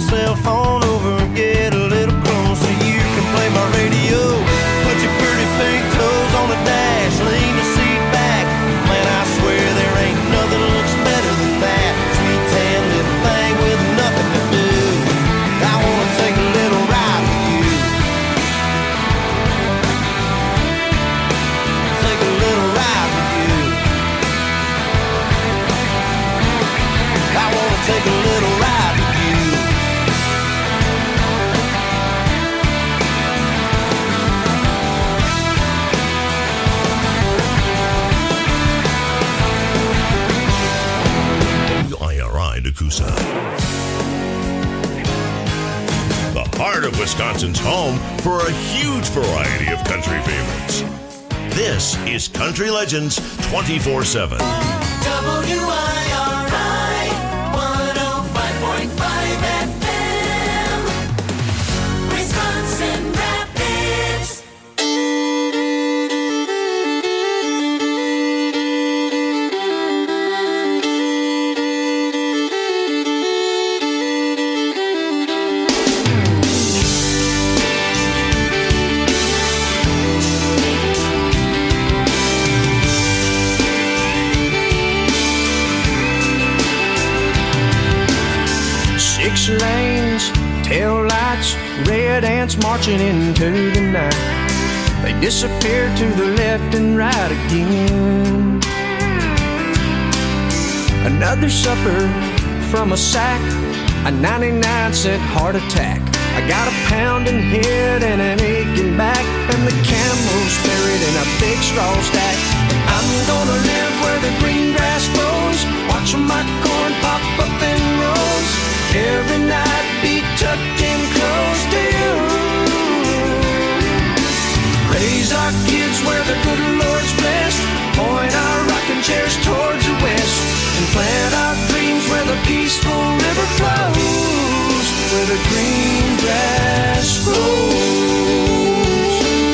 cell phone over and get a little close so you can play my radio. Put your pretty pink toes on the dash, lean the seat back. Man, I swear there ain't nothing looks better than that sweet tan little thing with nothing to do. I wanna take a little ride with you. Take a little ride with you. I wanna take a little ride with you. WIRI Nakusa. The heart of Wisconsin's home for a huge variety of country favorites. This is Country Legends 24/7. WIRI 105.5 FM, Wisconsin Rapids. Six lanes, tail lights, red ants marching into the night. They disappear to the left and right again. Another supper from a sack, a 99-cent heart attack. I got a pounding head and an aching back, and the camel's buried in a big straw stack. I'm gonna live where the green grass grows, watching my corn pop up in rows. Every night be tucked in close to you. Raise our kids where the good Lord's blessed, point our rocking chairs towards the west, and plant our dreams where the peaceful river flows, where the green grass grows.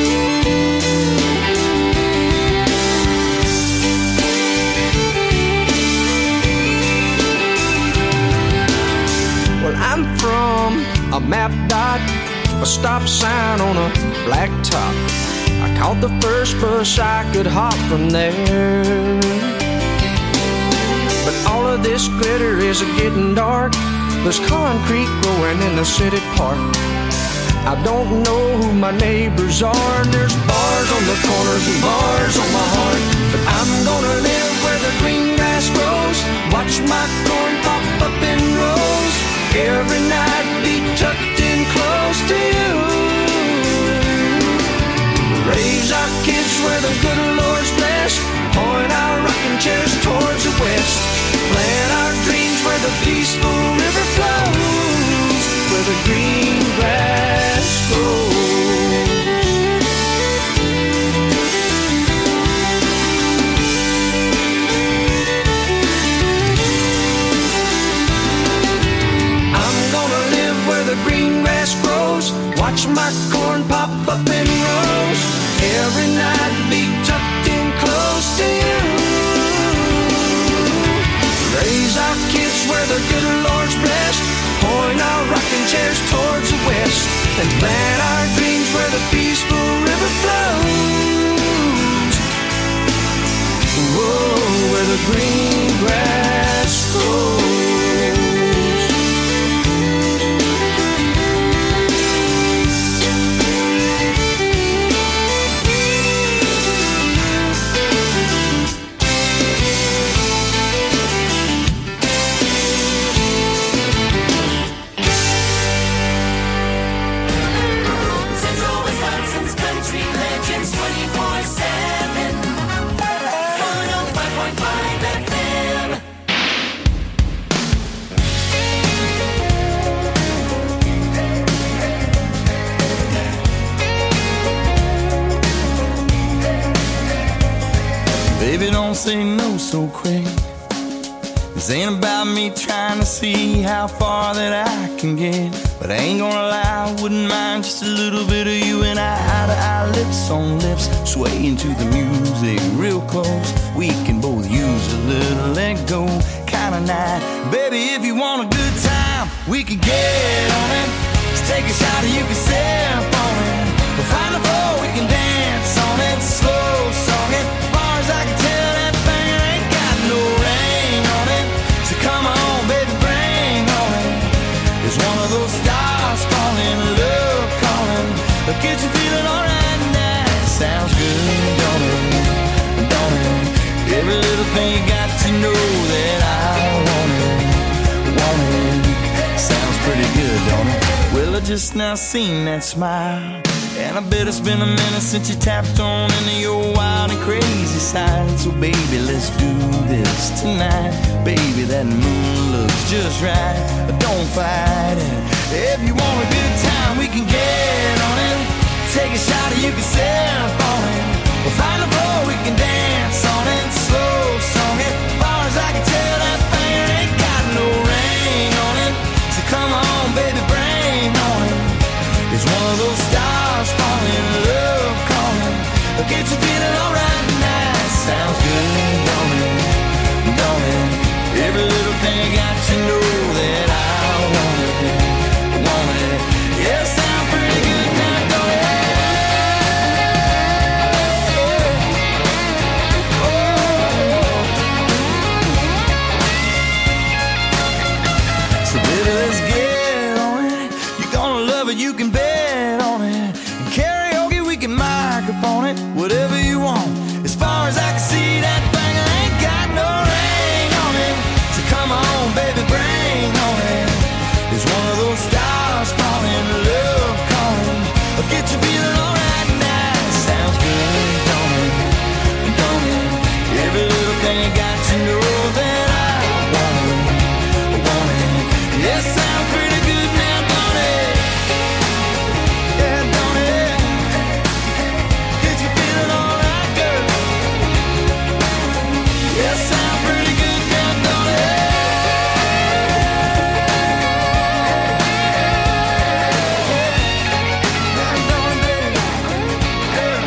Well, I'm from a map dot, a stop sign on a black top. I caught the first bus I could hop from there. But all of this glitter is getting dark. There's concrete growing in the city park. I don't know who my neighbors are. There's bars on the corners and bars on my heart. But I'm gonna live where the green grass grows, watch my corn pop up in rows. Every night be tucked in close to you. Raise our kids where the good Lord's blessed, point our rocking chairs towards the west, plant our dreams where the peaceful river flows, where the green grass grows. I'm gonna live where the green grass grows, watch my corn pop up in rows. Every night be tucked in close to you. Raise our kids where the good Lord's blessed, point our rocking chairs towards the west, and plant our dreams where the peaceful river flows. Whoa, where the green grass grows. Central Wisconsin's Country Legends 24/7, 105.5 FM. Baby, don't say no so quick. This ain't about me trying to see how far that I can get. But I ain't gonna lie, I wouldn't mind just a little bit of you and I, eye to eye, lips on lips, swaying to the music real close. We can both use a little let go kind of night. Baby, if you want a good time, we can get on it. Let's take a shot and you can sip on it. We'll find a floor, we can dance on it. Slow song it, as far as I can tell, that thing ain't got no ring on it. So come on, baby, bring on it. It's one of those stars calling, love calling. It'll get you feeling alright now. Sounds good, don't it? Don't it? Every little thing you got to know that I want it. Want it. Sounds pretty good, don't it? Well, I just now seen that smile, and I bet it's been a minute since you tapped on into your wild and crazy side. So baby, let's do this tonight. Baby, that moon looks just right. Don't fight it. If you want a good time, we can get on it. Take a shot and you can sip on it. We'll find a floor, we can dance on it. Slow song it, as far as I can tell, that thing ain't got no ring on it. So come on, baby, bring on it. It's one of those stars falling, love calling. It'll get you feeling alright now. Sounds good, don't it? Don't it? Every little thing I got to know that I want it. Want it. Yeah, it sounds pretty good now, don't it? So baby, let's get on it. You're gonna love it, you can bet on it. And karaoke, we can microphone it. Whatever you want. As far as I can see, that thing ain't got no ring on it. So come on, baby, bring on it. It's one of those stars falling, love calling. I'll get you feeling alright now. Sounds good, don't it? Don't it? Every little thing you got to know that I want it. Want it. Yeah, sounds pretty good now, don't it? Yeah, don't it? Get you feeling alright, girl. Yeah, sounds pretty good now, don't it? Yeah, don't it, baby?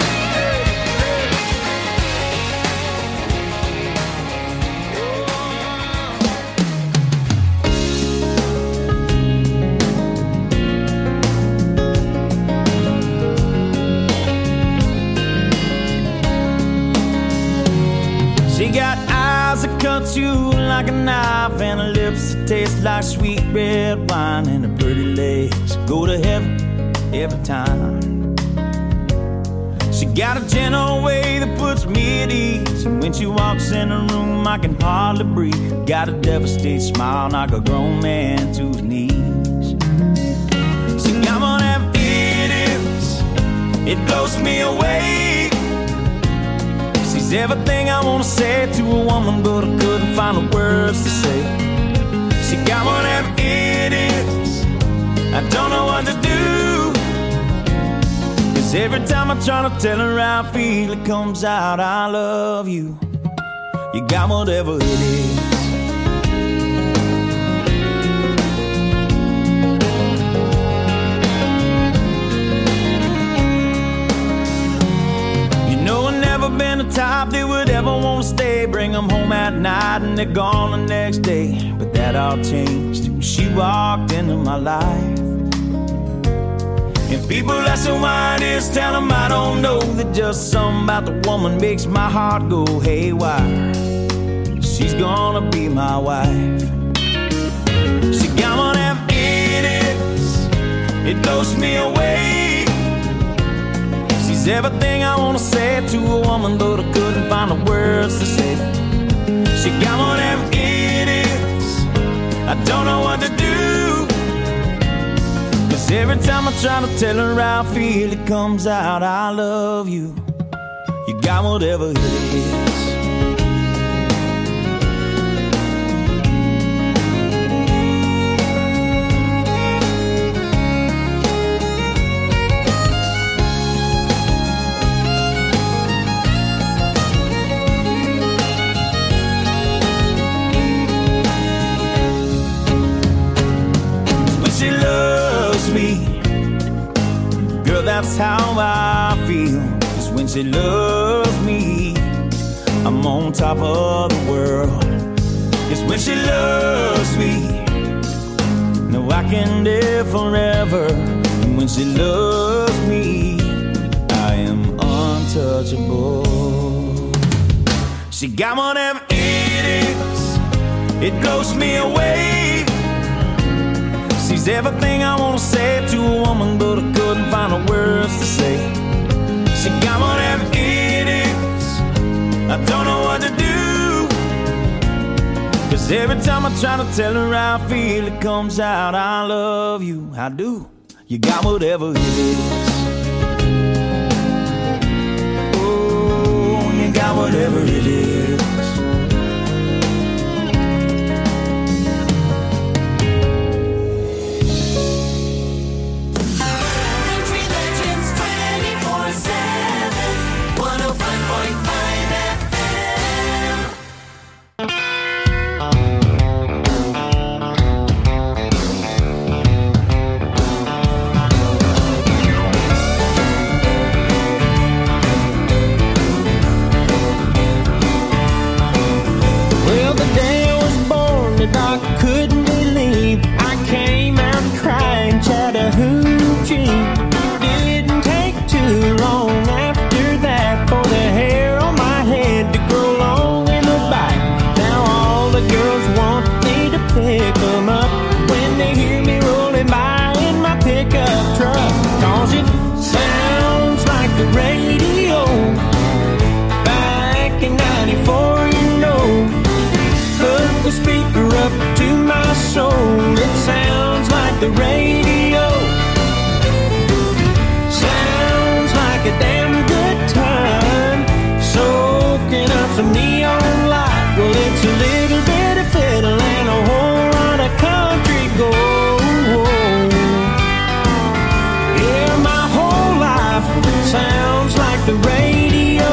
She got eyes that cut you like a knife, and her lips that taste like sweet red wine, and her pretty legs go to heaven every time. She got a gentle way that puts me at ease, and when she walks in the room I can hardly breathe. Got a devastated smile, knock a grown man to his knees. She got one of them idiots, it blows me away. She's everything I wanna say to a woman, but I couldn't find the words to say. She got one of them idiots, I don't know what to do. 'Cause every time I try to tell her how I feel, it comes out, I love you. You got whatever it is. Been the type that would ever want to stay, bring them home at night and they're gone the next day. But that all changed when she walked into my life. And people asking why it is, tell them I don't know, that just something about the woman makes my heart go haywire. She's gonna be my wife. She got one of them idiots, it blows me away. Everything I wanna say to a woman, but I couldn't find the words to say. She got one of them idiots, I don't know what to do. 'Cause every time I try to tell her how I feel, it comes out, I love you. You got whatever it is. That's how I feel. 'Cause when she loves me, I'm on top of the world. 'Cause when she loves me, no know I can live forever. And when she loves me, I am untouchable. She got whatever it is, it blows me away. She's everything I want to say to a woman, but I couldn't find the words to say. She got whatever it is, I don't know what to do. 'Cause every time I try to tell her how I feel, it comes out, I love you, I do. You got whatever it is. Oh, you got whatever it is. Country Legends 24/7, 105.5 FM. Well, the day I was born, the doc couldn't believe I came out crying Chattahoochee. Didn't take too long after that for the hair on my head to grow long in the back. Now all the girls want me to pick them up when they hear me rolling by in my pickup truck. 'Cause it sounds like the radio back in 94, you know. Hook the speaker up to my soul. It sounds like the radio. Sounds like a damn good time. Soaking up some neon light. Well, it's a little bit of fiddle and a whole lot of country gold. Yeah, my whole life sounds like the radio.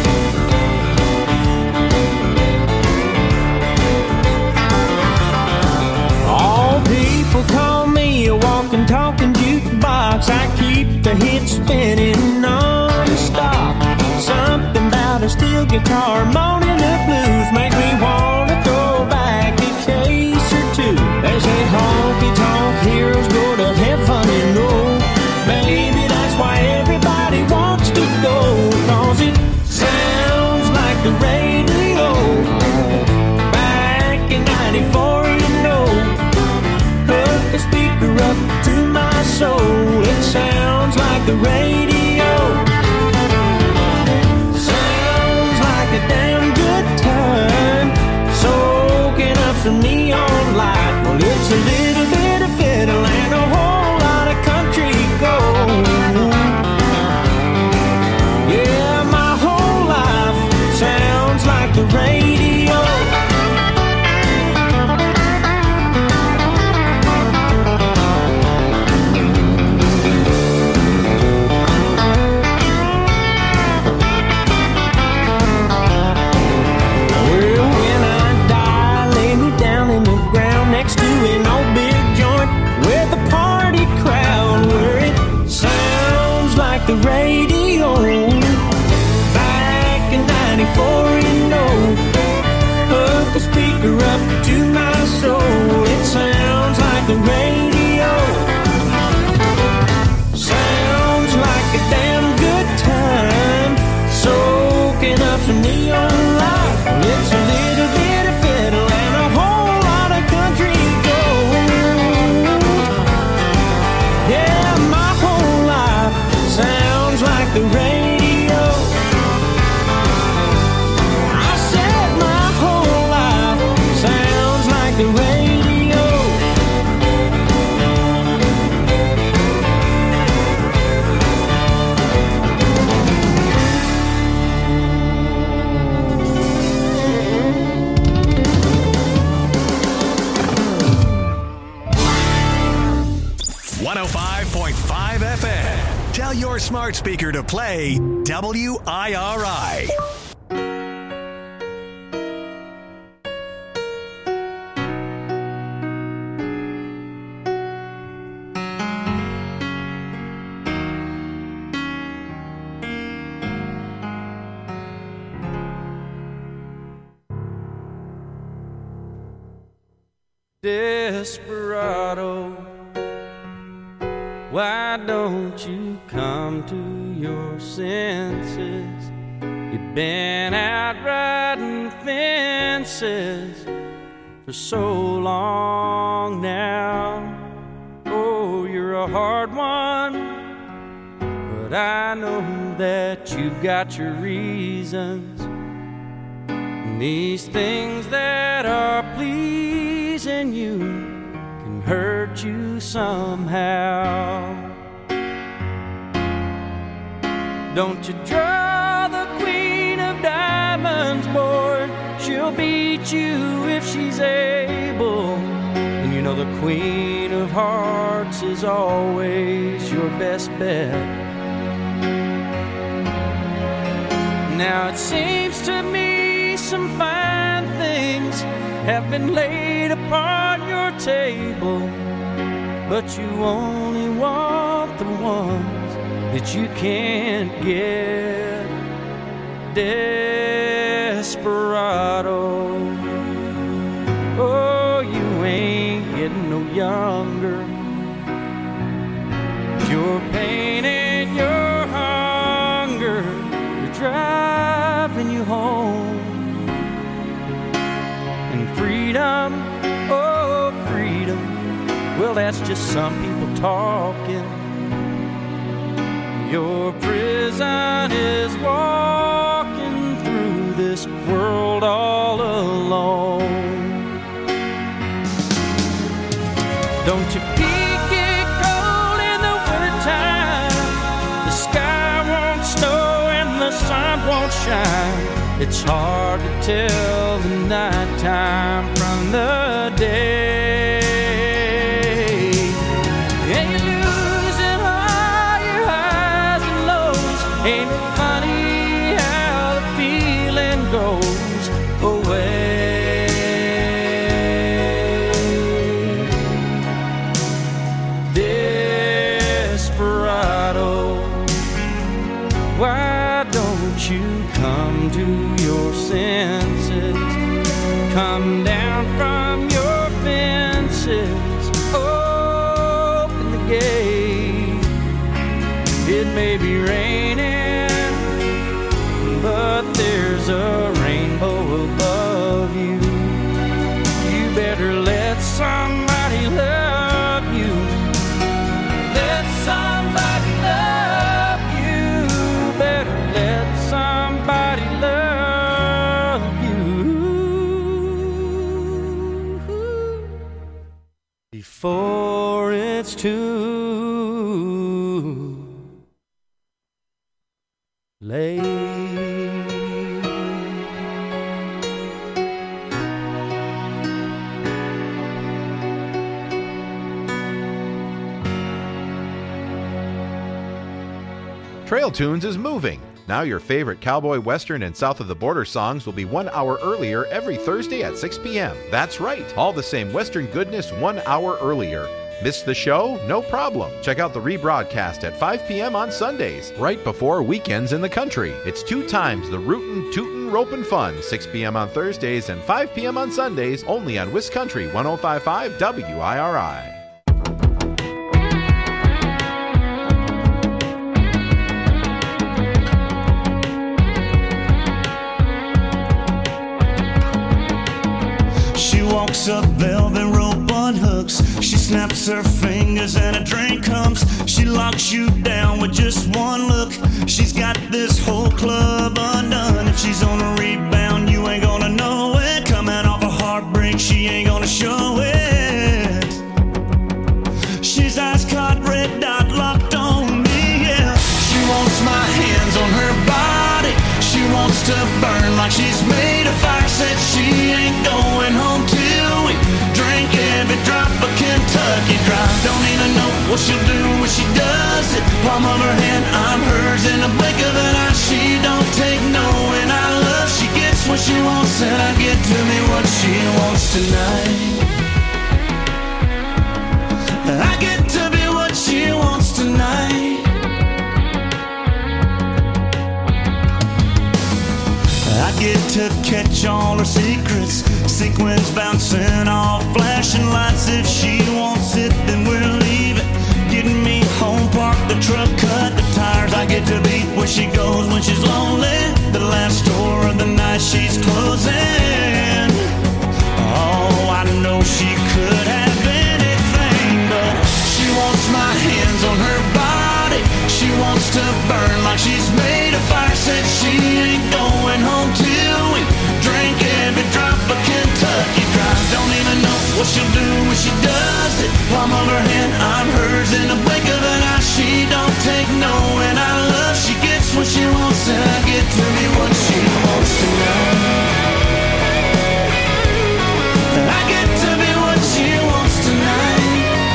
All people call me a walking, talking jukebox. I keep the hits spinning non-stop. Something about a steel guitar moaning the blues makes me wanna go back a case or two. They say honky-tonk heroes go to heaven, you know. Maybe that's why everybody wants to go. 'Cause it sounds like the radio back in 94, you know. Hook the speaker up to my soul. It sounds like the radio. Sounds like a damn good time. Soaking up some neon light. Well, it's a little bit of fiddle and a whole lot of country gold. Yeah, my whole life sounds like the radio. Well, when I die, lay me down in the ground next to an old big joint with a party crowd where it sounds like the radio. Back in 94, you know. Hook the speaker up to my soul. It sounds like the radio. Sounds like a damn good time. Soaking up some neon light. It's a little bit of fiddle and a whole lot of country gold. Yeah, my whole life sounds like the radio. I said my whole life sounds like the radio. FM. Tell your smart speaker to play WIRI. Desperado, Why don't you come to your senses? You've been out riding fences for so long now. Oh, you're a hard one, but I know that you've got your reasons. And these things that are pleasing you can hurt you somehow. Don't you draw the queen of diamonds, boy. She'll beat you if she's able. And you know the queen of hearts is always your best bet. Now it seems to me some fine things have been laid upon your table, but you only want the ones that you can't get. Desperado, oh, you ain't getting no younger. Your pain and your hunger are driving you home. And freedom, oh freedom, well that's just some people talking. Your prison is walking through this world all alone. Don't you peek get cold in the wintertime? The sky won't snow and the sun won't shine. It's hard to tell the nighttime from the day. And you're losing all your highs and lows. Ain't it funny how the feeling goes away? Desperado, why don't you come to your senses? Come down from your fences. Open the gate. It may be raining, but there's a rainbow above you. You better let somebody love you. Let somebody love you. Better let somebody love you before it's too late. Trail Tunes is moving. Now your favorite cowboy, western, and south of the border songs will be 1 hour earlier every Thursday at 6 p.m. That's right, all the same western goodness 1 hour earlier. Missed the show? No problem. Check out the rebroadcast at 5 p.m. on Sundays, right before weekends in the country. It's 2 times the rootin', tootin', ropin' fun, 6 p.m. on Thursdays and 5 p.m. on Sundays, only on Wiscountry 105.5 WIRI. She walks up velvet rope on hooks. She snaps her fingers and a drink comes. She locks you down with just one look. She's got this whole club undone. If she's on a rebound, you ain't gonna know it. Coming off a heartbreak, she ain't gonna show it. She's ice caught, red dot locked on me, yeah. She wants my hands on her body. She wants to burn like she's made of fire. Said she ain't going home till we drink every drop of Kentucky Dry. Don't even know what she'll do when she does it. Palm of her hand, I'm hers in the blink of an eye. She don't take no and I love. She gets what she wants and I get to me what she wants tonight. I get to be what she wants tonight. I get to catch all her secrets. Sequins bouncing off flashing lights. If she wants it, then we're leaving. Getting me home the truck, cut the tires. I get to be where she goes when she's lonely. The last store of the night she's closing. Oh, I know she could have anything, but she wants my hands on her body. She wants to burn like she's made of fire. Said she ain't going home till we drink every drop of Kentucky Dry. Don't even know what she'll do when she does it. Palm of her hand, I'm hers in the blink of an eye. She don't take no, and I love she gets what she wants, and I get to be what she wants tonight. I get to be what she wants tonight.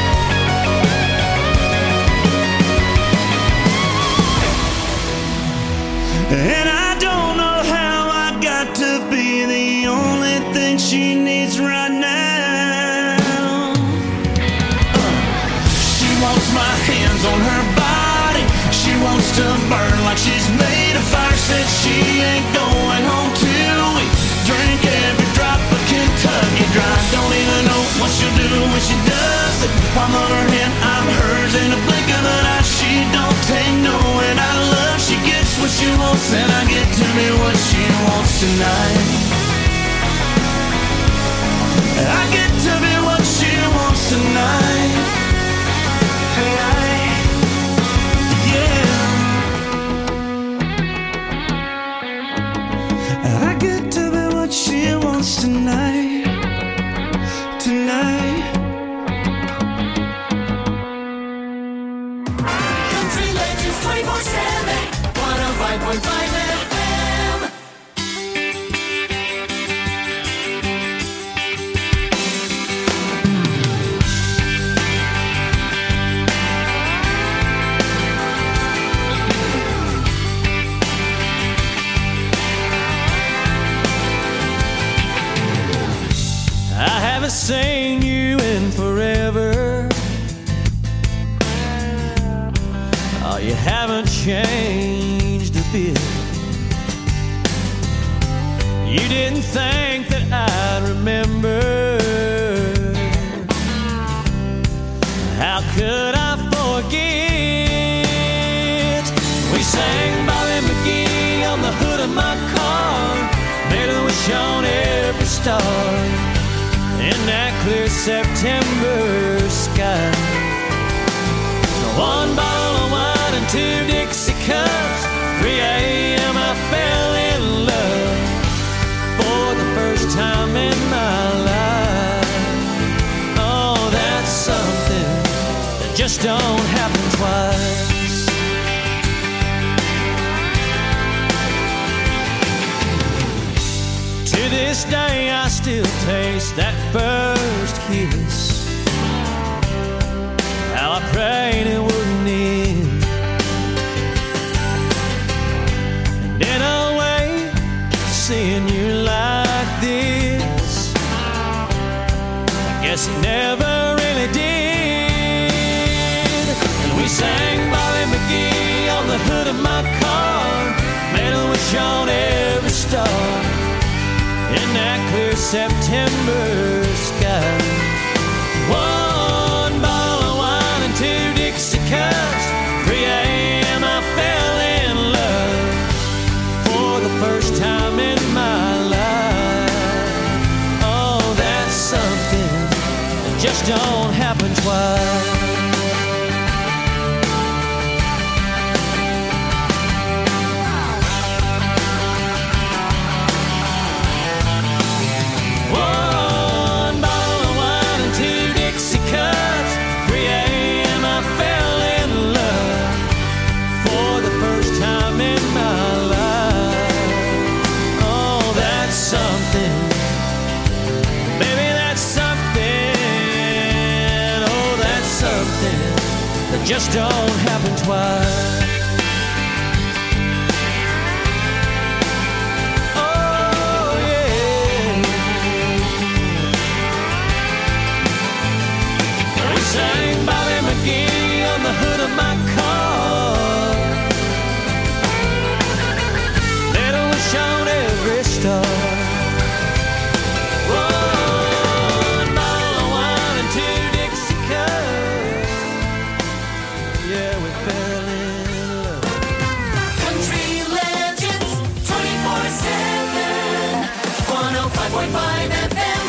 And I don't know how I got to be the only thing she needs right now. She wants my hands on her body. She wants to burn like she's made of fire. Said she ain't going home till we drink every drop of Kentucky Dry. Don't even know what she'll do when she does it. Palm of her hand, I'm hers in the blink of an eye. She don't take no, and I love she gets what she wants, and I get to be what she wants tonight. I get to be what she wants tonight. Yeah. I get to be what she wants tonight. Tonight. Country Legends 24/7, 105.5 FM. I haven't seen you in forever. Oh, you haven't changed a bit. You didn't think that I'd remember. How could I forget? We sang Bobby McGee on the hood of my car, made a wish on every star in that clear September sky. One bottle of wine and 2 Dixie cups. 3 a.m. I fell in love for the first time in my life. Oh, that's something that just don't happen twice. To this day I still taste that first kiss. How I prayed it wouldn't end. And in a way, seeing you like this, I guess it never really did. And we sang Bobby McGee on the hood of my car, made a wish on every star in that clear September sky. One bottle of wine and 2 Dixie cups. 3 a.m. I fell in love for the first time in my life. Oh, that's something that just don't happen twice. One bottle of wine and 2 Dixie cups. 3 a.m. I fell in love for the first time in my life. Oh, that's something. Baby, that's something. Oh, that's something that just don't happen twice. Oh, yeah. We sang Bobby McGee on the hood of my car, made a wish on every star. One bottle of wine and 2 Dixie cups. yeah, we fell in love. Country Legends 24/7 105.5 FM.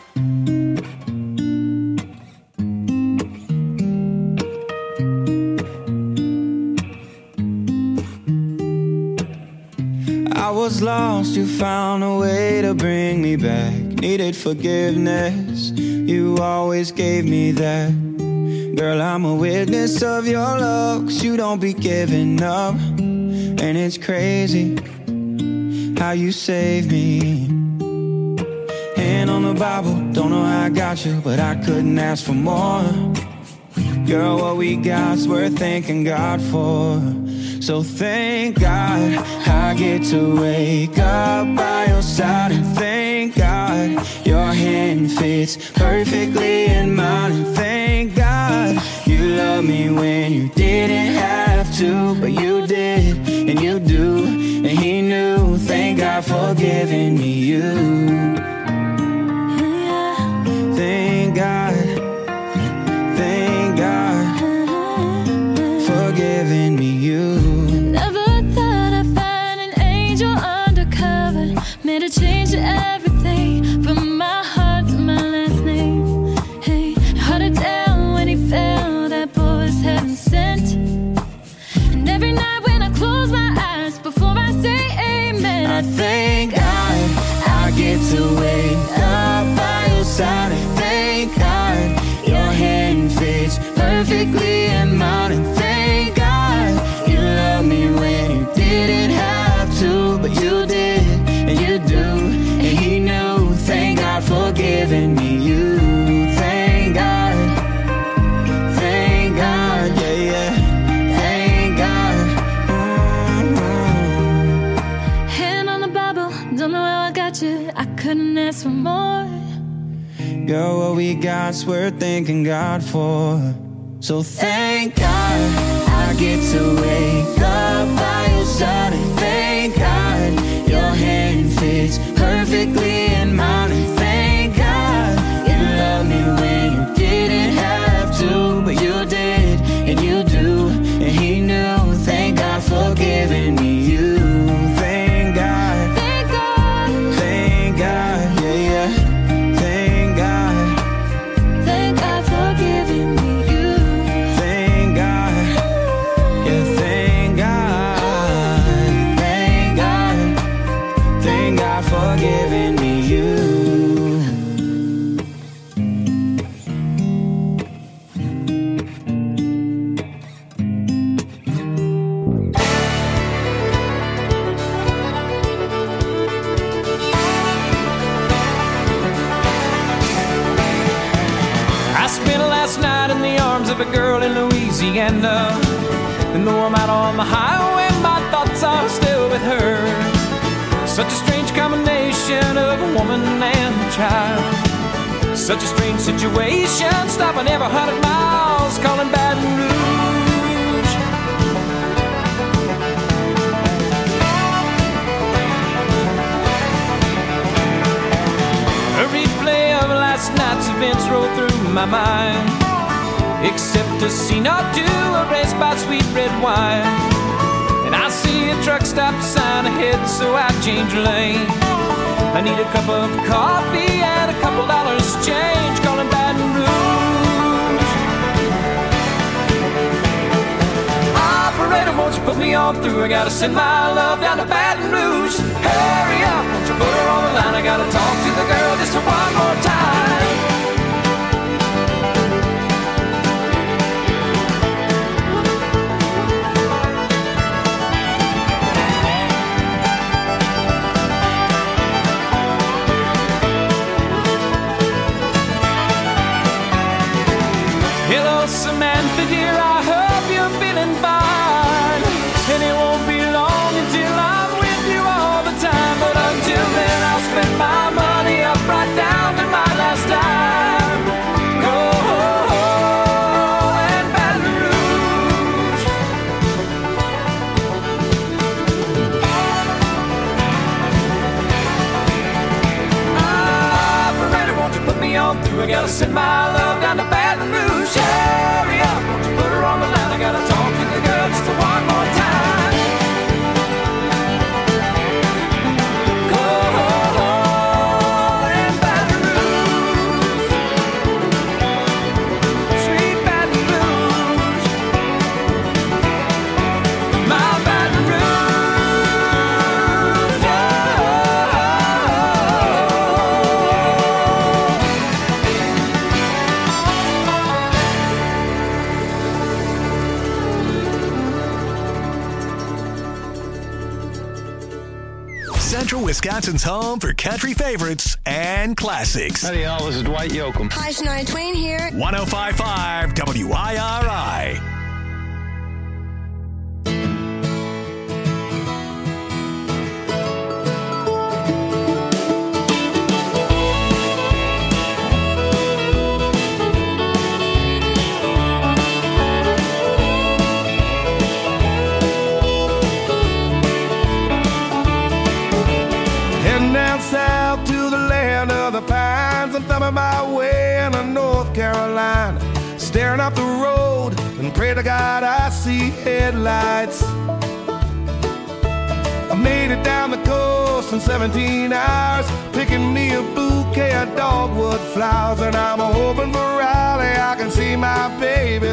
I was lost, you found a way to bring me back. Needed forgiveness, you always gave me that. Girl, I'm a witness of your love, 'cause you don't be giving up. And it's crazy how you saved me. Hand on the Bible, don't know how I got you, but I couldn't ask for more. Girl, what we got's worth thanking God for. So thank God I get to wake up by your side. And thank God your hand fits perfectly in mine. And thank God you love me when you didn't have to, but you did, and you do, and he knew. Thank God for giving me you. Thank God, thank God for giving me you. Made a change to everything, from my heart to my last name. Hey, held it down when he fell, that boy was heaven sent. And every night when I close my eyes, before I say amen, I thank God I get to wake up by your side. And thank God your hand fits perfectly in mine. And thank God you love me when you didn't have to, but you did, and you do, and he knew. Thank God for giving me you. Thank God, yeah, yeah. Thank God. hand on the Bible, don't know how I got you, I couldn't ask for more. Girl, what we got's worth thanking God for. So thank God I get to wake up by your side. And thank God your hand fits perfectly in mine. And thank God you love me when you didn't have to, but you did, and you do, and he knew. Thank God for giving me you. Thank God, Thank God, thank God, yeah, yeah. Thank God, thank God for giving me you. thank God, yeah, thank God, thank God, thank God for giving me you. I spent last night in the arms of a girl in Louisiana. And though I'm out on the highway, my thoughts are still with her. Such a strange combination of a woman and a child. Such a strange situation, stopping every 100 miles, calling Baton Rouge. A replay of last night's events rolled through my mind, except a scene or two erased by sweet red wine. And I see a truck stop sign ahead, so I change lanes. I need a cup of coffee and a couple dollars change, calling Baton Rouge. Operator, won't you put me on through? I gotta send my love down to Baton Rouge. Hurry up, won't you put her on the line? I gotta talk to the girl just one more time. Hello, Samantha, dear, I hope you're feeling fine. And it won't be long until I'm with you all the time. But until then, I'll spend my money up right down to my last dime. Oh, and Baton Rouge. Operator, won't you put me on through? I gotta send my love down to Baton Rouge. Hurry up, won't you put her on the line? I gotta talk Central Wisconsin's home for country favorites and classics. Howdy, y'all. This is Dwight Yoakam. Hi, Shania Twain here. 105.5 WIRI. South to the land of the pines, I'm thumbing my way into North Carolina, staring up the road and pray to God I see headlights. I made it down the coast in 17 hours, picking me a bouquet of dogwood flowers, and I'm hoping for Raleigh I can see my baby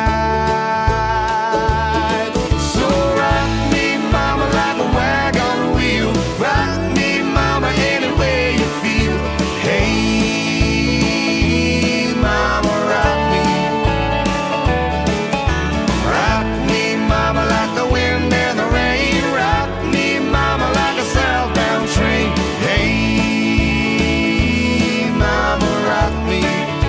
tonight. So rock me, mama, like a wagon wheel. Rock me, mama, any way you feel. Hey, mama, rock me. Rock me, mama, like the wind and the rain. Rock me, mama, like a southbound train. Hey, mama, rock me.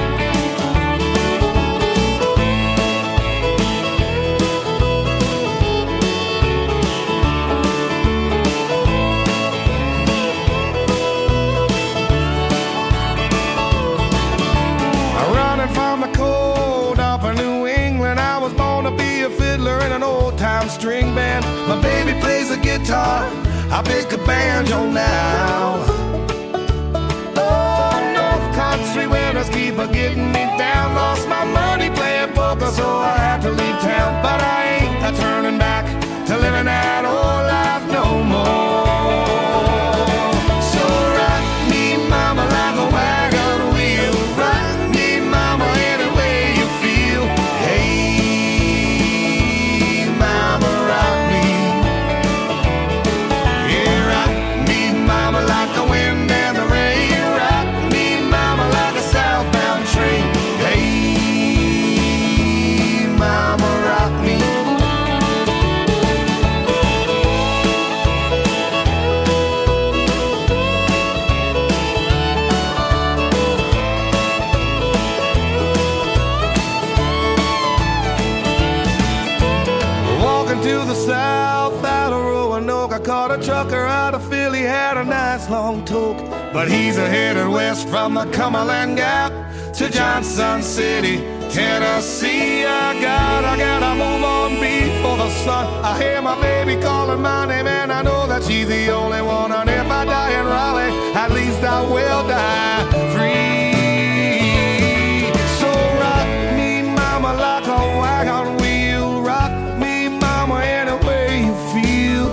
From the cold off of New England, I was born to be a fiddler in an old-time string band. My baby plays the guitar, I pick a banjo now. Oh, North Country winters keep a getting me down. Lost my money playing poker, so I had to leave town. But I ain't a turning back to living that old life no more. So rock me, mama, like a wagon wheel. Rock me, mama, any way you feel. Hey, mama, rock me. Yeah, rock me, mama, like the wind and the rain. Rock me, mama, like a southbound train. Hey, mama, rock me. To the south out of Roanoke, I caught a trucker out of Philly, had a nice long toke, but he's a headed west from the Cumberland Gap to Johnson City, Tennessee. I gotta move on before the sun. I hear my baby calling my name, and I know that she's the only one. And if I die in Raleigh, at least I will die free. So rock me, mama, like a wagon wheel. Rock me, mama, any way you feel.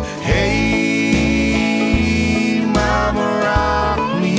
Hey, mama, rock me.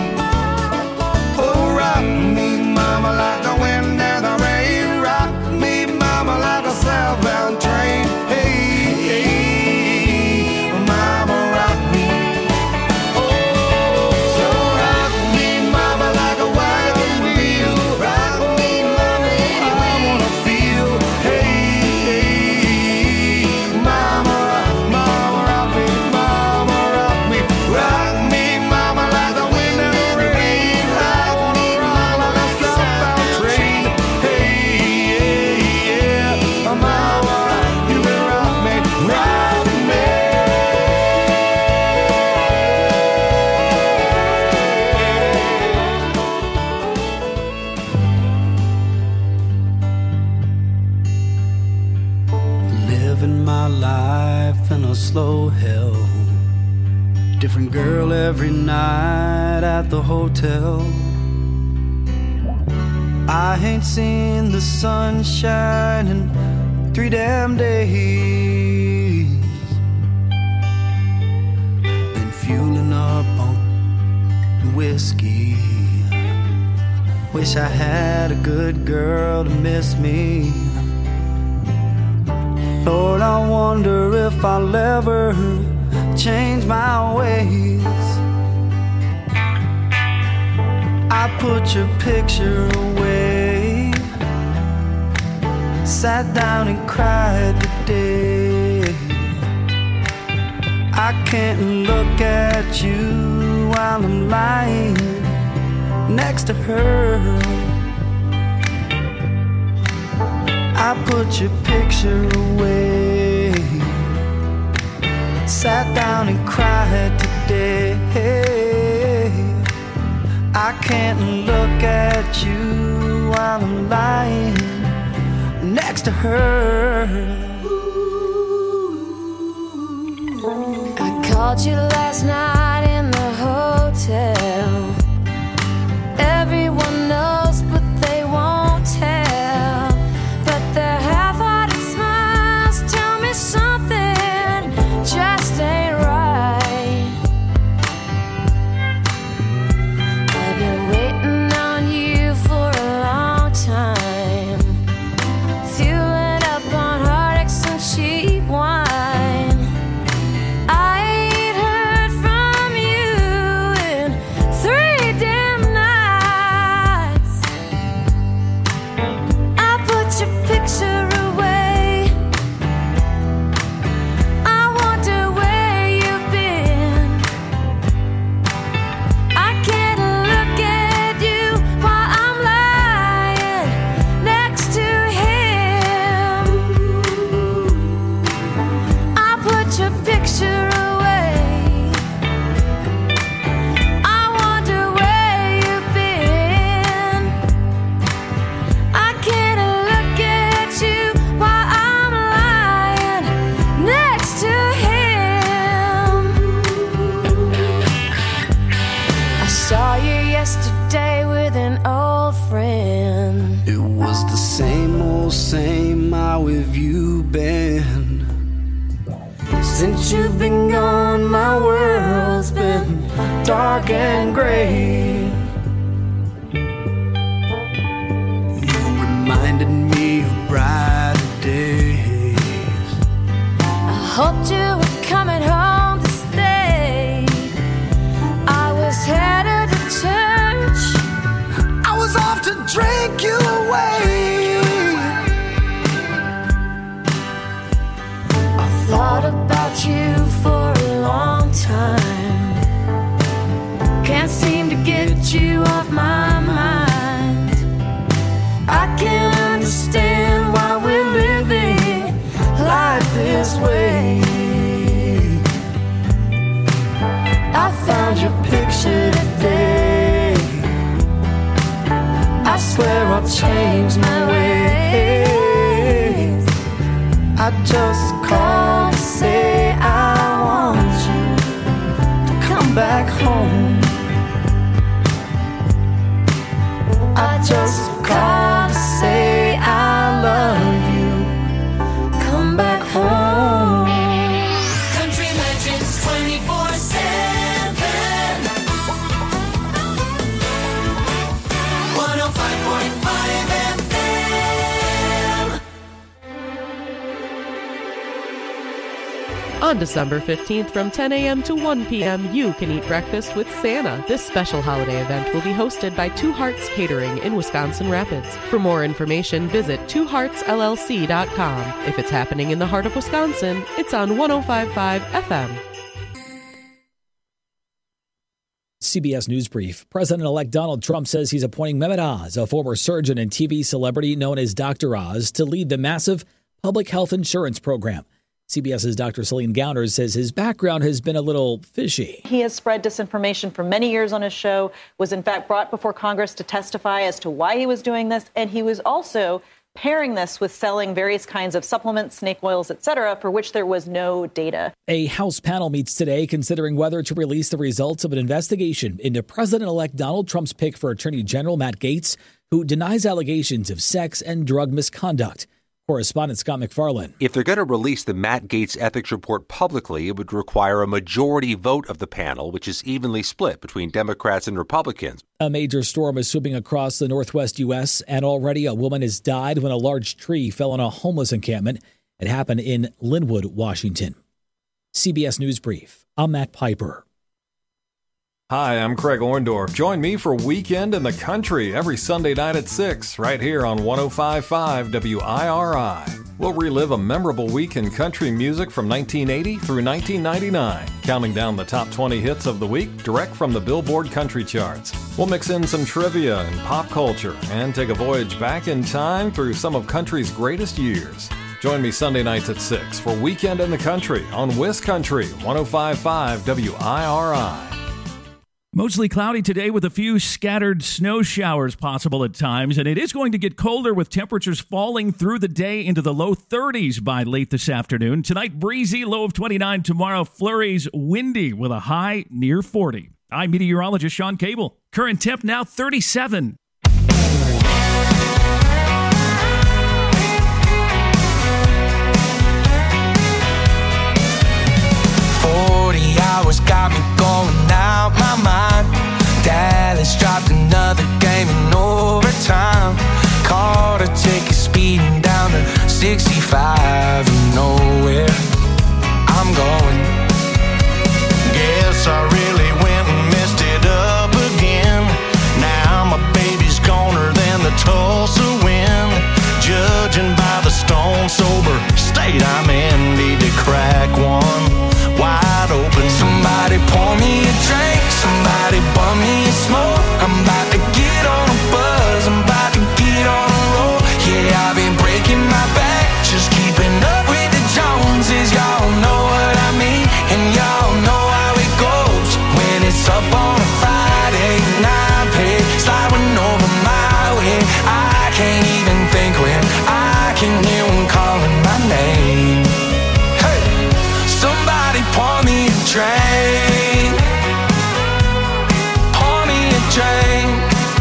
Oh, rock me, mama, like the wind and the rain. Rock me, mama, like a southbound train. Hey, hey, mama, rock me. Oh, so rock me, mama, like a wagon wheel. Rock me, mama, any way I wanna feel. Hey, hey, mama, rock me, mama, rock me. Rock me, mama, like the wind and the rain. Rock me, mama, like a southbound train. Hey, yeah, mama, you can rock me, rock me. Living my life in a slow hell. Different girl every night at the hotel. I ain't seen the sunshine in 3 damn days. Been fueling up on whiskey. Wish I had a good girl to miss me. Lord, I wonder if I'll ever change my ways. I put your picture away, sat down and cried today. I can't look at you while I'm lying next to her. I put your picture away, sat down and cried today. I can't look at you while I'm lying next to her. I called you last night in the hotel. Everyone knows, but they won't tell. But their half-hearted smiles tell me something just ain't right. I've been waiting on you for a long time, fueling up on heartaches and cheap wine. I ain't heard from you in 3 damn nights. I put your picture away. I wonder where you've been. I can't look at you while I'm lying next to him. I put your picture away. I wonder where you've been. I can't look at you while I'm lying next to him. I saw you yesterday with an old friend. It was the same old same. How have you been? Since you've been gone, my world's been dark and gray. You reminded me of brighter days. I hoped you were coming home to stay. I was headed to church. I was off to drink you away. I thought about you for a long time. Can't seem to get you off my mind. I can't understand why we're living life this way. I found your picture today. I swear I'll change my ways. I just called to say I want you to come back home. I just called to say I love you. Come back home. Country Legends 24/7. 105.5 FM. On December 15th from 10 a.m. to 1 p.m., you can eat breakfast with Santa. This special holiday event will be hosted by Two Hearts Catering in Wisconsin Rapids. For more information, visit twoheartsllc.com. If it's happening in the heart of Wisconsin, it's on 105.5 FM. CBS News Brief. President-elect Donald Trump says he's appointing Mehmet Oz, a former surgeon and TV celebrity known as Dr. Oz, to lead the massive public health insurance program. CBS's Dr. Celine Gowner says his background has been a little fishy. He has spread disinformation for many years on his show, was in fact brought before Congress to testify as to why he was doing this, and he was also pairing this with selling various kinds of supplements, snake oils, etc., for which there was no data. A House panel meets today considering whether to release the results of an investigation into President-elect Donald Trump's pick for Attorney General Matt Gaetz, who denies allegations of sex and drug misconduct. Correspondent Scott McFarlane. If they're going to release the Matt Gaetz ethics report publicly, it would require a majority vote of the panel, which is evenly split between Democrats and Republicans. A major storm is sweeping across the northwest U.S., and already a woman has died when a large tree fell on a homeless encampment. It happened in Linwood, Washington. CBS News Brief. I'm Matt Piper. Hi, I'm Craig Orndorff. Join me for Weekend in the Country every Sunday night at 6, right here on 105.5 WIRI. We'll relive a memorable week in country music from 1980 through 1999, counting down the top 20 hits of the week direct from the Billboard Country Charts. We'll mix in some trivia and pop culture and take a voyage back in time through some of country's greatest years. Join me Sunday nights at 6 for Weekend in the Country on WisCountry 105.5 WIRI. Mostly cloudy today with a few scattered snow showers possible at times, and it is going to get colder with temperatures falling through the day into the low 30s by late this afternoon. Tonight, breezy, low of 29. Tomorrow, flurries, windy with a high near 40. I'm meteorologist Sean Cable. Current temp now 37. 40 hours got me going out my mind. Dallas dropped another game in overtime. Caught a ticket speeding down to 65 and nowhere I'm going. Guess I really went and messed it up again. Now my baby's goner than the Tulsa wind. Judging by the stone sober state I'm in, need to crack one wide open. Somebody pour me a drink, somebody bum me a smoke. I'm about to get on a buzz, I'm about to get on a roll. Yeah, I've been breaking my back, just keeping up with the Joneses. Y'all know what I mean, and y'all know how it goes. When it's up on a Friday and I'm paid, sliding over my way. I can't even think when I can hear one calling my name. Hey, somebody pour me a drink, pour me a drink.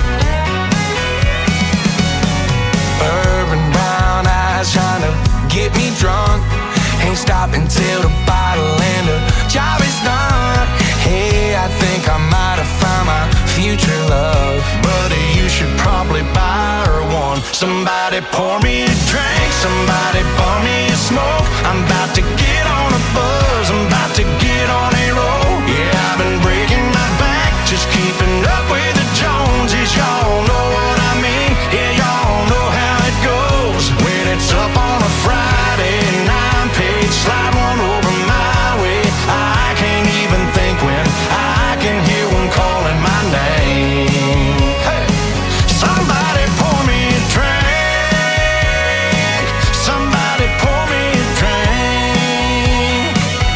Bourbon brown eyes trying to get me drunk. Ain't stopping till the bottle and the job is done. Hey, I think I might have found my future love. Buddy, you should probably buy her one. Somebody pour me a drink, somebody pour me a smoke. I'm about to get on a buzz, I'm about to get on a roll. Yeah, I've been breaking my back, just keeping up with the Joneses. Y'all know what I mean, yeah, y'all know how it goes. When it's up on a Friday and I'm paid, slide one over my way. I can't even think when I can hear one calling my name. Hey, somebody pour me a drink, somebody pour me a drink.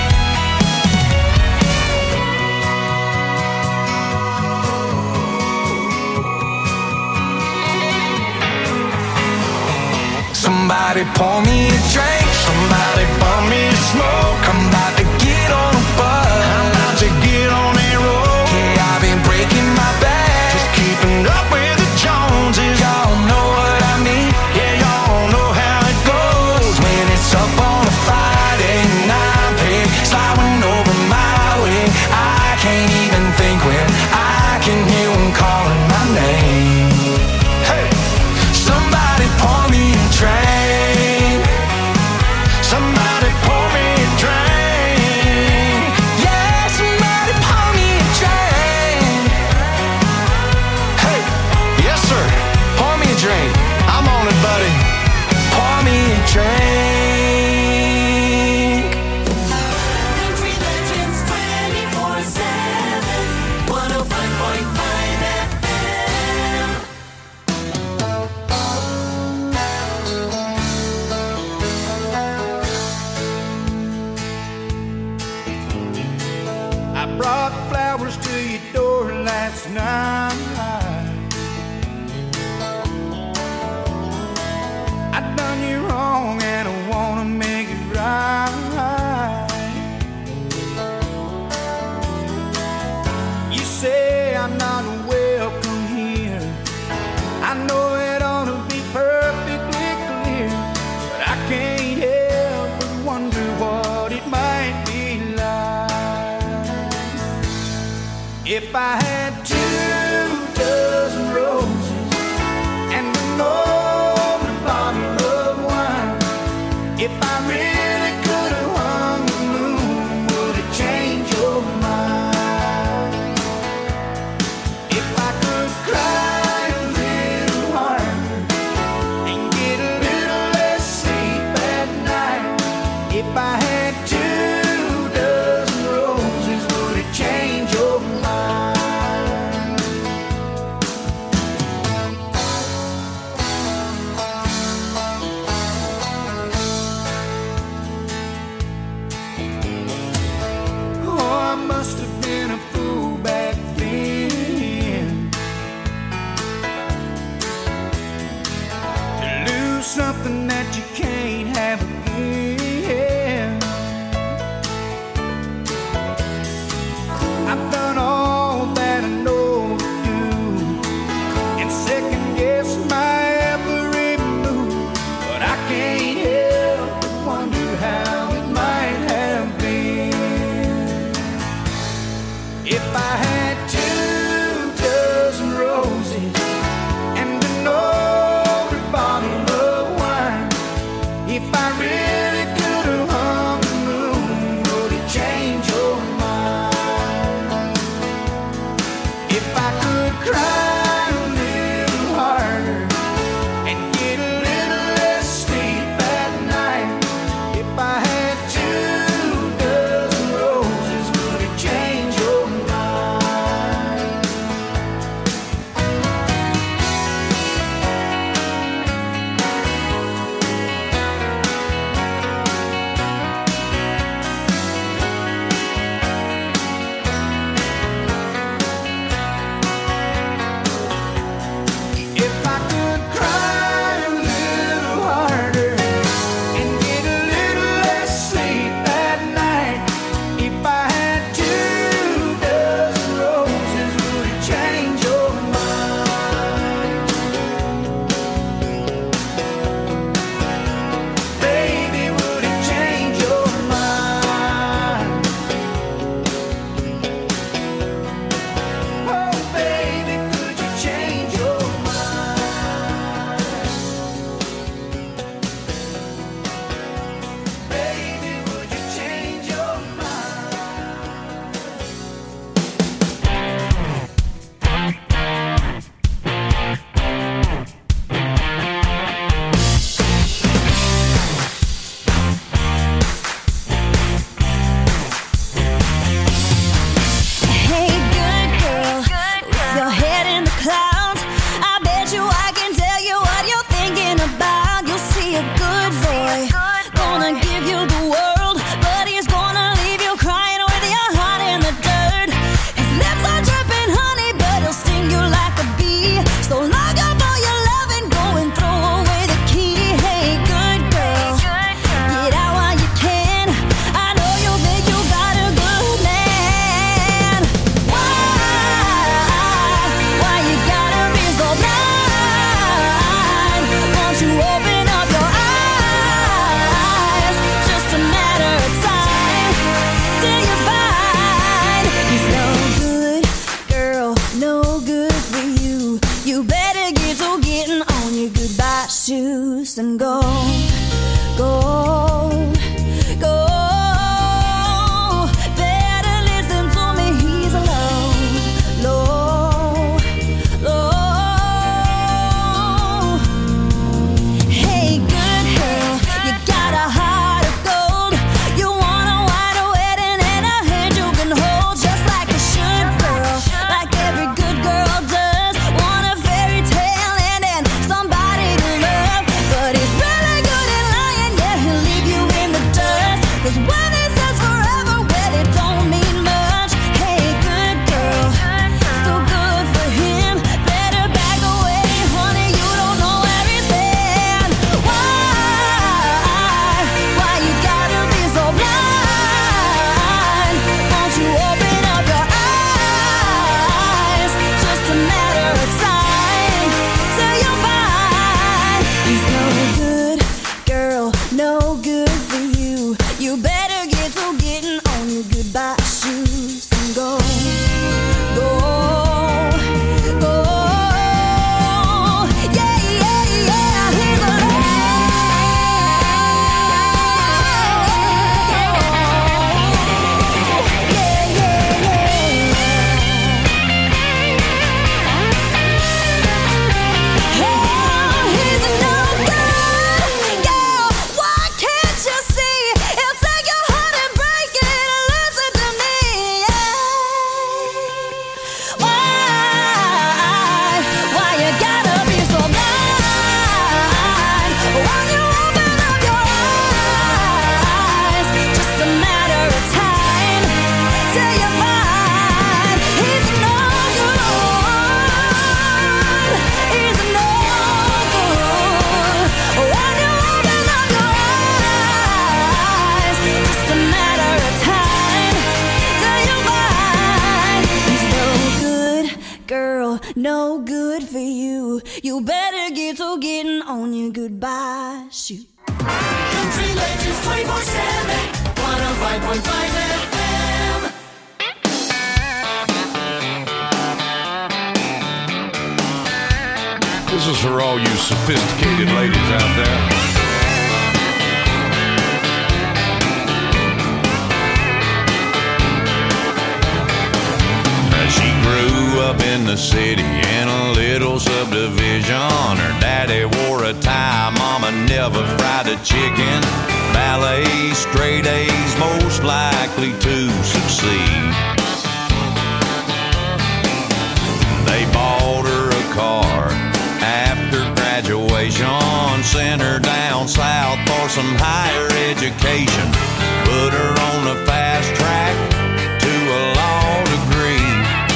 Somebody pour me a drink, somebody bum me a smoke. I'm about to get on a buzz, I'm about to get on a roll. Yeah, I've been breaking my back, Just keeping up with the Joneses. y'all know what I mean. Yeah, y'all know how it goes. When it's up on a Friday and I'm paid, sliding over my way. I can't even think when I can hear one calling my name. Hey, somebody pour me a drink, somebody pour me a drink. Yeah, somebody pour me a drink. Hey, yes sir, pour me a drink. I'm on it, buddy. Pour me a drink. Country Legends 24/7, 105.5 FM. I brought flowers to your door last night. I done you wrong and I wanna make it right. You say I'm not welcome here. I know it ought to be perfectly clear, but I can't help but wonder what it might be like if I had 2 dozen roses and an open bottle of wine. If I really could have hung the moon, would it change your mind? really could have hung the moon. Would it change your mind? If I could cry a little harder and get a little less sleep at night, if I had 2 dozen roses, would it change your mind? If I could cry a little harder and get a little less sleep at night, if I had 2 dozen roses, would it change your mind? Baby, would it change your mind? Oh, baby, could you change your mind? Baby, would you change your Hey, good girl, with your head in the clouds, I bet you I can tell you what you're thinking about. You'll see a good boy, gonna give you the world, but he's gonna leave you crying with your heart in the dirt. His lips are dripping honey, but he'll sting you like a bee. So lock up all your love and go and throw away the key. Hey, good girl, get out while you can. I know you think you got a good man. Why you gotta be so blind? Won't you open up your eyes? Just a matter of time till you find he's no good, girl, no good for you. You better get to getting on your goodbye shoes and go. Better listen to me, he's alone, low. Hey, good girl, you got a heart of gold. You want a wide wedding and a hand you can hold, just like a should girl, like every good girl does. Want a fairy tale and then somebody to love, but he's really good at lying. Yeah, he'll leave you in the dust. 'Cause when he says forever, well, it don't mean much. Hey, good girl, so good for him. Better back away, honey, you don't know where he's been. Why you gotta be so blind? Won't you open up your eyes? Just a matter of time till you find he's no good, girl, no good for you. You better get to getting on your goodbye shoes and go. Yeah, he's he's no good, girl. Why can't you see? He'll take your heart and break it. Listen to me, Why you gotta be so blind? When you open up your eyes, just a matter of time till you find he's no good. He's no good. When you open up your eyes, just a matter of time till you find he's no good, girl, no good for you. You better get to getting on your goodbye shoot. Country Legends 24/7, 105.5 FM. This is for all you sophisticated ladies out there. straight A's most likely to succeed. They bought her a car after graduation, sent her down south for some higher education, put her on the fast track to a law degree.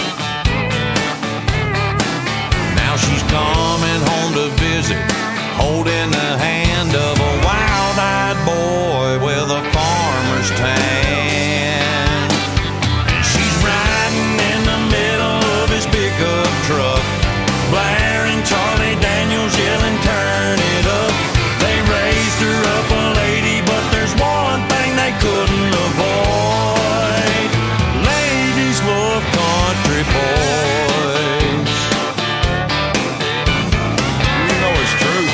Now she's coming home to visit, holding the hand of a wild-eyed boy with a farmer's tan. And she's riding in the middle of his pickup truck, blaring Charlie Daniels, yelling, turn it up. They raised her up a lady, but there's one thing they couldn't avoid. Ladies love country boys. You know it's true.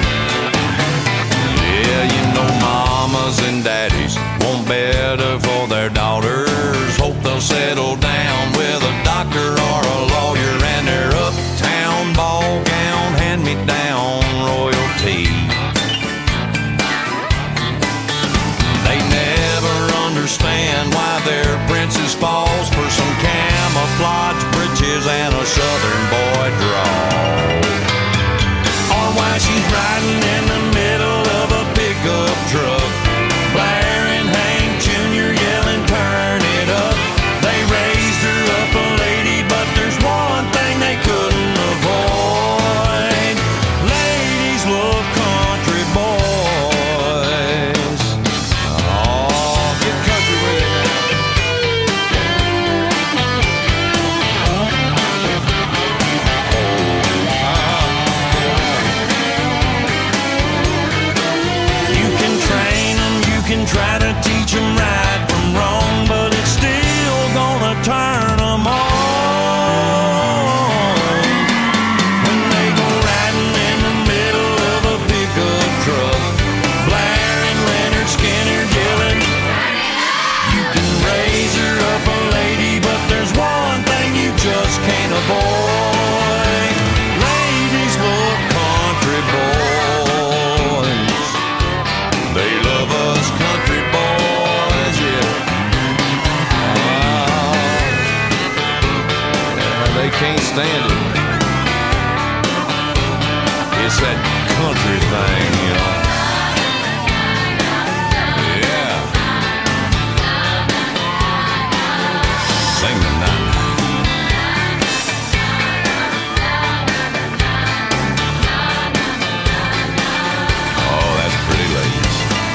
Yeah, you know mamas and daddies want better for their daughters. Hope they'll settle down with a doctor or a lawyer, and their uptown ball gown hand-me-down royalty. They never understand why their princess falls for some camouflage breeches and a southern boy drawl, or why she's riding in the middle of a pickup truck, blaring Hank Jr., yelling, turn it up. They raised her up a lady, but there's one thing they couldn't avoid. Ladies love country boys. Oh, get country with it now. You can train them, you can try to teach them right from wrong, but it's still gonna turn them on. When they go riding in the middle of a pickup truck, blaring Leonard Skinner, yelling, you can raise her up a lady, but there's one thing you just can't avoid. Ladies love country boys. They love us country boys, yeah. They can't stand it. It's that country thing, you know. Yeah. Sing the night. Oh, that's pretty, ladies.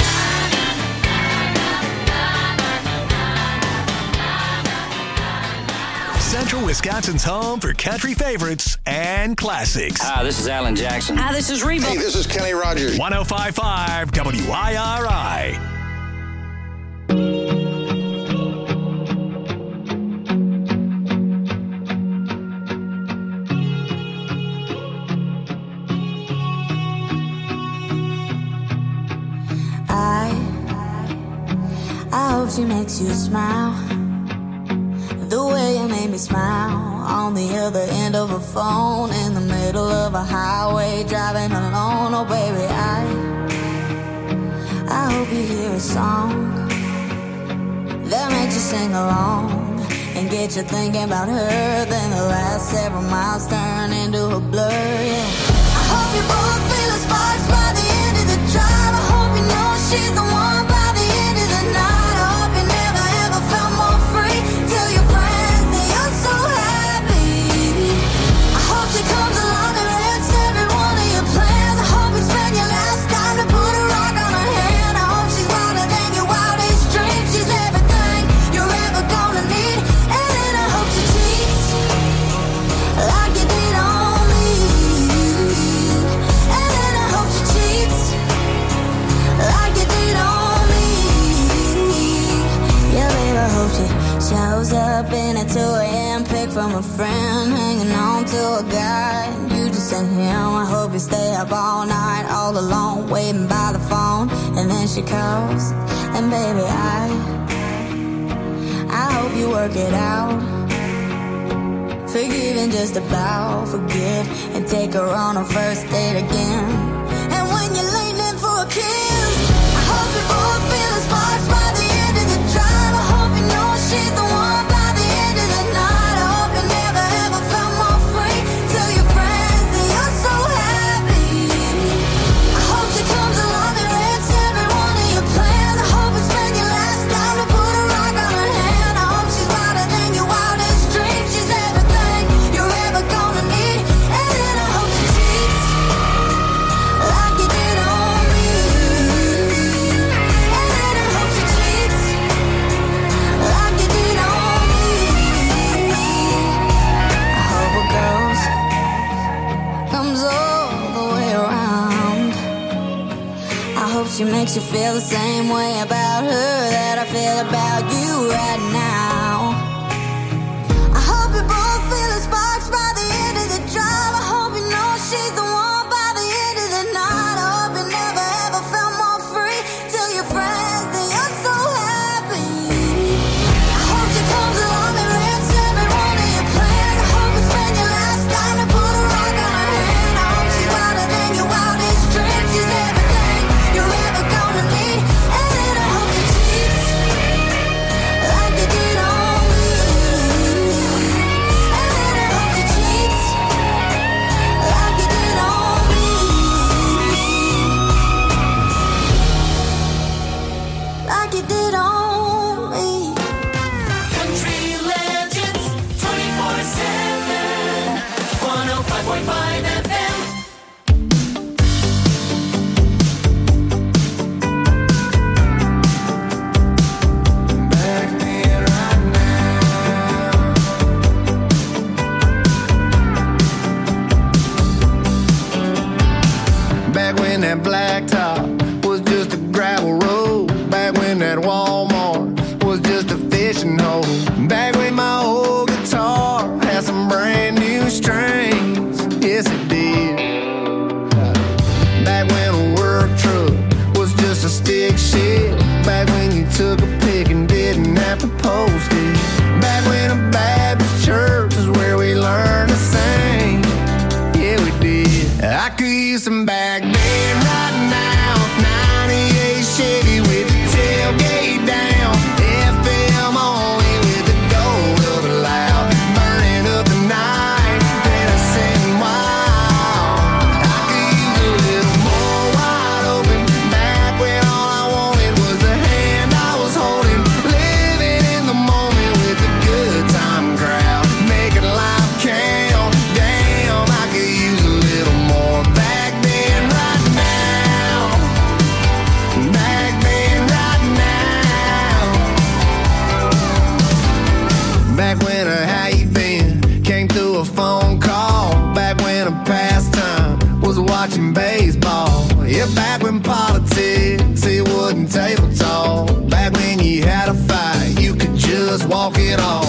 Central Wisconsin's home for country favorites and classics. Hi, this is Alan Jackson. Hi, this is Reba. Hey, this is Kenny Rogers. 105.5 WIRI. I hope she makes you smile the way you made me smile on the other end of a phone in the middle of a highway driving alone. Oh baby, I hope you hear a song that makes you sing along and get you thinking about her. Then the last several miles turn into a blur, yeah. I hope you both feel the sparks by the end of the drive. I hope you know she's the one by the end of the night. I hope you never ever felt more free. Tell your friends that you're so happy. I hope she comes along and wrecks every one of your plans. I hope you spend your last time to put a rock on her hand. I hope she's wilder than your wildest dreams. She's everything you're ever gonna need. And then I hope she cheats like you did on me. And then I hope she cheats like you did on me. Yeah, babe, I hope she shows up in at 2 a.m. pick from a friend, hanging on to a guy, and you just sent him. I hope you stay up all night, all alone, waiting by the phone, and then she calls, and baby, I hope you work it out. Forgive and just about forget, and take her on a first date again. And when you're leaning for a kiss, I hope you both feel the sparks you feel the same way about her that I feel about you right now. I hope you both feel the sparks by the end of the drive. I hope you know she's the one by the end of the night. I hope you never ever felt more free. Tell your friends that you're so happy. I hope she comes along and rips every one of your plans. I hope you spend your last dime to put a rock on her hand. I hope she's wilder than your wildest dreams. She's everything you're ever gonna need. And then I hope she cheats like you did on me. And then I hope she cheats like you did on me. Like you did on me. Country Legends 24/7 105.5 FM. Back when that blacktop was just a gravel road. Back when that Walmart was just a fishing hole. Back when my old guitar had some brand new strings. Yes, it did. Back when a work truck was just a stick shift. Back when you took a pic and didn't have to post it. Back when a Baptist church is where we learned to sing. Yeah, we did. I could use some back then right now. 98 Chevy with the tailgate down. FM only with the door up loud. Burning up the night, then I sitting wild. I could use a little more wide open. Back when all I wanted was the hand I was holding. Living in the moment with the good time crowd. Making life count. Damn, I could use a little more back then right now. Back then right now. Back when a how you been came through a phone call. Back when a pastime was watching baseball. Yeah, back when politics, it wasn't table talk. Back when you had a fight, you could just walk it off.